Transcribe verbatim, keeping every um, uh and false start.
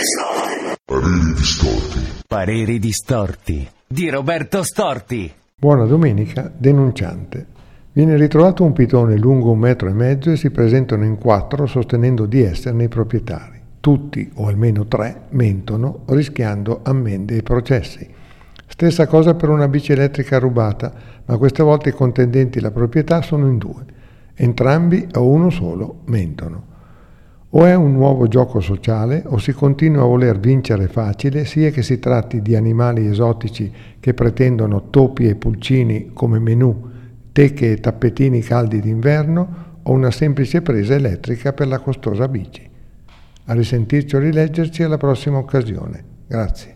Pareri distorti. Pareri distorti di Roberto Storti. Buona domenica, denunciante. Viene ritrovato un pitone lungo un metro e mezzo e si presentano in quattro sostenendo di esserne i proprietari. Tutti, o almeno tre, mentono, rischiando ammende e processi. Stessa cosa per una bici elettrica rubata, ma questa volta i contendenti la proprietà sono in due. Entrambi o uno solo mentono. O è un nuovo gioco sociale o si continua a voler vincere facile, sia che si tratti di animali esotici che pretendono topi e pulcini come menù, teche e tappetini caldi d'inverno o una semplice presa elettrica per la costosa bici. A risentirci o rileggerci alla prossima occasione. Grazie.